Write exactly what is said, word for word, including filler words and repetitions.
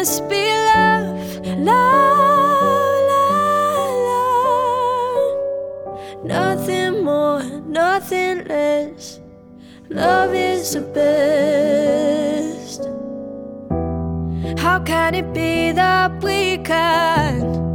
just be love, love, love, love. Nothing more, nothing less. Love is the best. How can it be that we can't